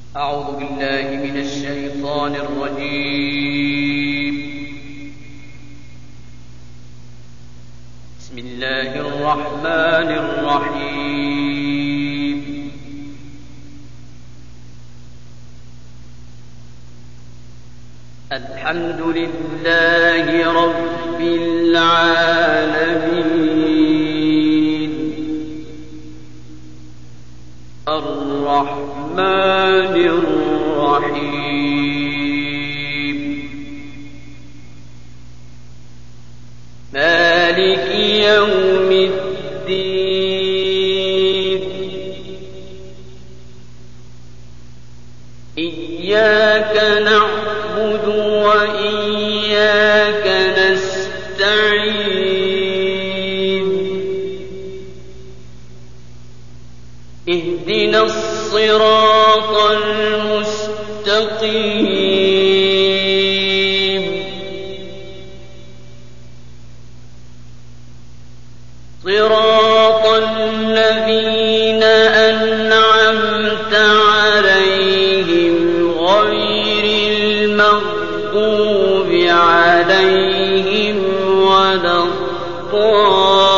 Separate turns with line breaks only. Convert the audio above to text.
أعوذ بالله من الشيطان الرجيم. بسم الله الرحمن الرحيم. الحمد لله رب العالمين الرحمن الرحيم مالك يوم الدين إياك نعبد وإياك نستعين اهدنا الصراط المستقيم صراط الذين أنعمت عليهم غير المغضوب عليهم ولا الضالين